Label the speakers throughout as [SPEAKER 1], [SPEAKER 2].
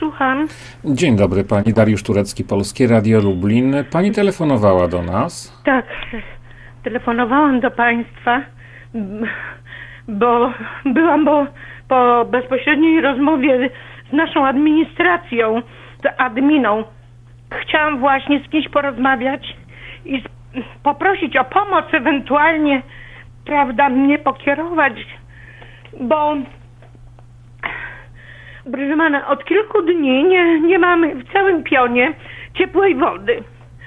[SPEAKER 1] Słucham.
[SPEAKER 2] Dzień dobry, pani Dariusz Turecki, Polskie Radio Lublin. Pani telefonowała do nas.
[SPEAKER 1] Tak, telefonowałam do państwa, bo byłam po bezpośredniej rozmowie z naszą administracją, z adminą. Chciałam właśnie z kimś porozmawiać i poprosić o pomoc, ewentualnie, prawda, mnie pokierować, bo proszę pana, od kilku dni nie mamy w całym pionie ciepłej wody.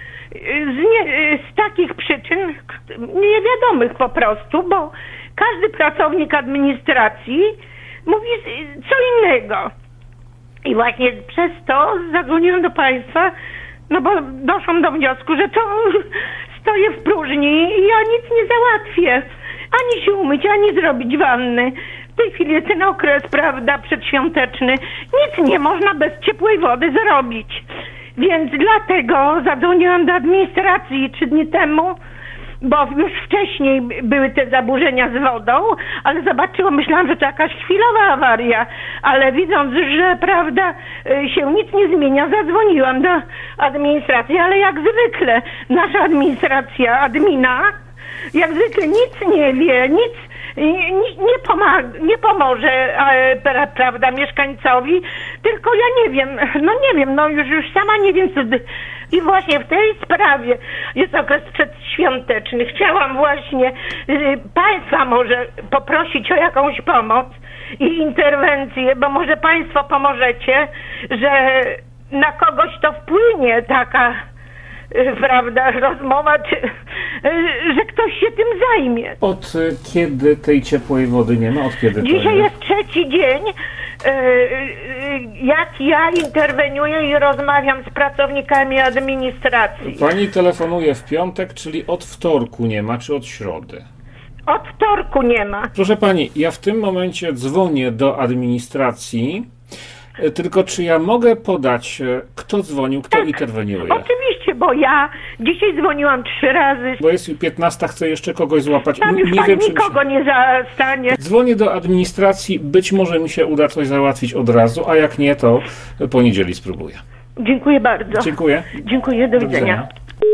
[SPEAKER 1] Z takich przyczyn niewiadomych po prostu, bo każdy pracownik administracji mówi co innego. I właśnie przez to zadzwoniłam do państwa, no bo doszłam do wniosku, że to stoję w próżni i ja nic nie załatwię. Ani się umyć, ani zrobić wanny. W tej chwili ten okres, prawda, przedświąteczny, nic nie można bez ciepłej wody zrobić. Więc dlatego zadzwoniłam do administracji 3 dni temu, bo już wcześniej były te zaburzenia z wodą, ale myślałam, że to jakaś chwilowa awaria, ale widząc, że prawda się nic nie zmienia, zadzwoniłam do administracji, ale jak zwykle nasza administracja, admina, jak zwykle nic nie wie, nic nie pomoże, prawda, mieszkańcowi, tylko ja nie wiem, już sama nie wiem, co. I właśnie w tej sprawie jest okres przedświąteczny. Chciałam właśnie państwa może poprosić o jakąś pomoc i interwencję, bo może państwo pomożecie, że na kogoś to wpłynie taka, prawda, rozmowa, że ktoś się tym zajmie.
[SPEAKER 2] Od kiedy tej ciepłej wody nie ma? Od kiedy to
[SPEAKER 1] Dzisiaj jest 3. dzień, jak ja interweniuję i rozmawiam z pracownikami administracji.
[SPEAKER 2] Pani telefonuje w piątek, czyli od wtorku nie ma, czy od środy?
[SPEAKER 1] Od wtorku nie ma.
[SPEAKER 2] Proszę pani, ja w tym momencie dzwonię do administracji, tylko czy ja mogę podać, kto dzwonił, kto interweniuje?
[SPEAKER 1] Oczywiście, bo ja dzisiaj dzwoniłam 3 razy.
[SPEAKER 2] Bo jest 15, chcę jeszcze kogoś złapać.
[SPEAKER 1] Tam już
[SPEAKER 2] nie wiem, czy
[SPEAKER 1] nikogo nie zastanie.
[SPEAKER 2] Dzwonię do administracji, być może mi się uda coś załatwić od razu, a jak nie, to po niedzieli spróbuję.
[SPEAKER 1] Dziękuję bardzo.
[SPEAKER 2] Dziękuję.
[SPEAKER 1] Dziękuję, do widzenia.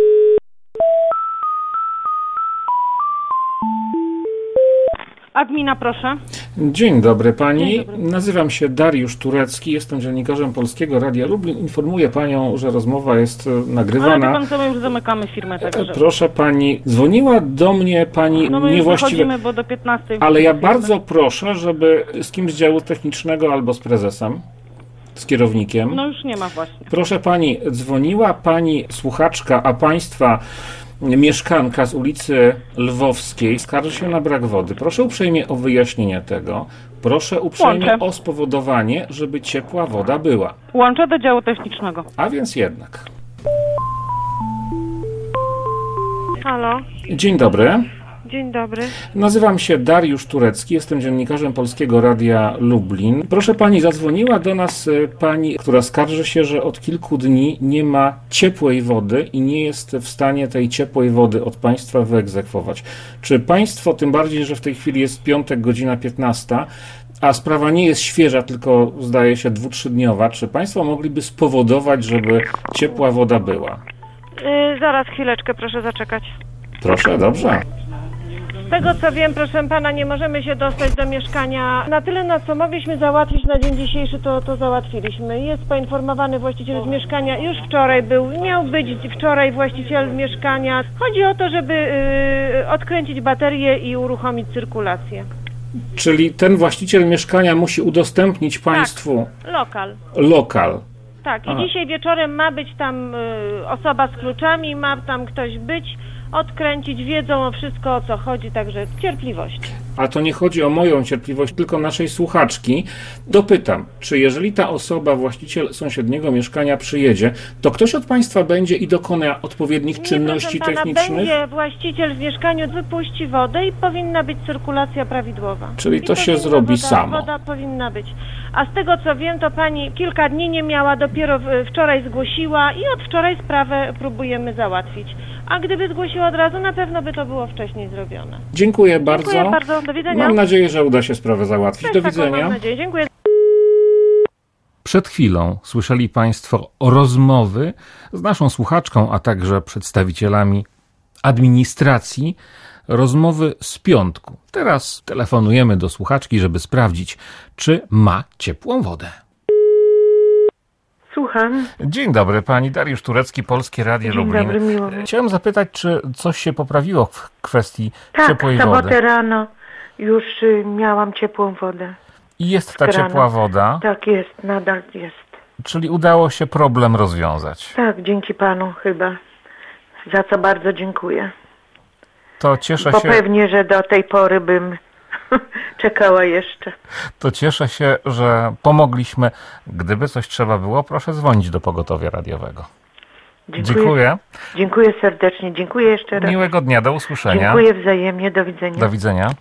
[SPEAKER 1] Admina, proszę.
[SPEAKER 2] Dzień dobry pani.
[SPEAKER 1] Dzień dobry.
[SPEAKER 2] Nazywam się Dariusz Turecki, jestem dziennikarzem Polskiego Radia Lublin. Informuję panią, że rozmowa jest nagrywana.
[SPEAKER 1] Ale pan co, my już zamykamy firmę, także.
[SPEAKER 2] Proszę pani, dzwoniła do mnie pani
[SPEAKER 1] No my
[SPEAKER 2] niewłaściwie.
[SPEAKER 1] już bo do 15.
[SPEAKER 2] Ale ja bardzo proszę, żeby z kimś z działu technicznego albo z prezesem, z kierownikiem.
[SPEAKER 1] No już nie ma właśnie.
[SPEAKER 2] Proszę pani, dzwoniła pani słuchaczka, a państwa mieszkanka z ulicy Lwowskiej skarży się na brak wody. Proszę uprzejmie o wyjaśnienie tego. Proszę uprzejmie
[SPEAKER 1] Łączę.
[SPEAKER 2] o spowodowanie, żeby ciepła woda była.
[SPEAKER 1] Łączę do działu technicznego.
[SPEAKER 2] A więc jednak.
[SPEAKER 1] Halo,
[SPEAKER 2] Dzień dobry.
[SPEAKER 1] dzień dobry.
[SPEAKER 2] Nazywam się Dariusz Turecki, jestem dziennikarzem Polskiego Radia Lublin. Proszę pani, zadzwoniła do nas pani, która skarży się, że od kilku dni nie ma ciepłej wody i nie jest w stanie tej ciepłej wody od państwa wyegzekwować. Czy państwo, tym bardziej, że w tej chwili jest piątek, godzina 15, a sprawa nie jest świeża, tylko zdaje się 2-3-dniowa, czy państwo mogliby spowodować, żeby ciepła woda była?
[SPEAKER 3] Zaraz chwileczkę, proszę zaczekać.
[SPEAKER 2] Proszę, dobrze.
[SPEAKER 3] Z tego co wiem, proszę pana, nie możemy się dostać do mieszkania. Na tyle, na co mogliśmy załatwić na dzień dzisiejszy, to załatwiliśmy. Jest poinformowany właściciel z mieszkania, już wczoraj miał być wczoraj właściciel mieszkania. Chodzi o to, żeby odkręcić baterię i uruchomić cyrkulację.
[SPEAKER 2] Czyli ten właściciel mieszkania musi udostępnić państwu lokal.
[SPEAKER 3] Tak, i dzisiaj wieczorem ma być tam osoba z kluczami, ma tam ktoś być, odkręcić, wiedzą o wszystko, o co chodzi, także cierpliwość.
[SPEAKER 2] A to nie chodzi o moją cierpliwość, tylko naszej słuchaczki. Dopytam, czy jeżeli ta osoba, właściciel sąsiedniego mieszkania przyjedzie, to ktoś od państwa będzie i dokona odpowiednich czynności
[SPEAKER 3] proszę pana,
[SPEAKER 2] technicznych?
[SPEAKER 3] będzie właściciel w mieszkaniu, wypuści wodę i powinna być cyrkulacja prawidłowa.
[SPEAKER 2] Czyli to się zrobi samo.
[SPEAKER 3] Woda powinna być. A z tego co wiem, to pani kilka dni nie miała, dopiero wczoraj zgłosiła i od wczoraj sprawę próbujemy załatwić. A gdyby zgłosiła od razu, na pewno by to było wcześniej zrobione.
[SPEAKER 2] Dziękuję bardzo.
[SPEAKER 3] Dziękuję bardzo, do widzenia.
[SPEAKER 2] Mam nadzieję, że uda się sprawę załatwić.
[SPEAKER 3] Też
[SPEAKER 2] Do
[SPEAKER 3] taką
[SPEAKER 2] widzenia.
[SPEAKER 3] mam nadzieję. Dziękuję.
[SPEAKER 2] Przed chwilą słyszeli Państwo rozmowy z naszą słuchaczką, a także przedstawicielami administracji, rozmowy z piątku. Teraz telefonujemy do słuchaczki, żeby sprawdzić, czy ma ciepłą wodę.
[SPEAKER 1] Słucham.
[SPEAKER 2] Dzień dobry, pani Dariusz Turecki, Polskie Radio
[SPEAKER 1] Dzień
[SPEAKER 2] Lublin.
[SPEAKER 1] dobry, miło mi.
[SPEAKER 2] Chciałem zapytać, czy coś się poprawiło w kwestii
[SPEAKER 1] Tak,
[SPEAKER 2] ciepłej
[SPEAKER 1] w sobotę
[SPEAKER 2] wody?
[SPEAKER 1] rano już miałam ciepłą wodę.
[SPEAKER 2] I jest ta
[SPEAKER 1] kranu.
[SPEAKER 2] ciepła woda,
[SPEAKER 1] Tak jest, nadal jest.
[SPEAKER 2] czyli udało się problem rozwiązać.
[SPEAKER 1] Tak, dzięki panu chyba. Za co bardzo dziękuję.
[SPEAKER 2] To cieszę
[SPEAKER 1] Bo
[SPEAKER 2] się,
[SPEAKER 1] pewnie, że do tej pory bym czekała jeszcze.
[SPEAKER 2] że pomogliśmy. Gdyby coś trzeba było, proszę dzwonić do pogotowia radiowego. Dziękuję.
[SPEAKER 1] Dziękuję serdecznie. Dziękuję jeszcze raz.
[SPEAKER 2] Miłego dnia, do usłyszenia.
[SPEAKER 1] Dziękuję wzajemnie. Do widzenia.
[SPEAKER 2] Do widzenia.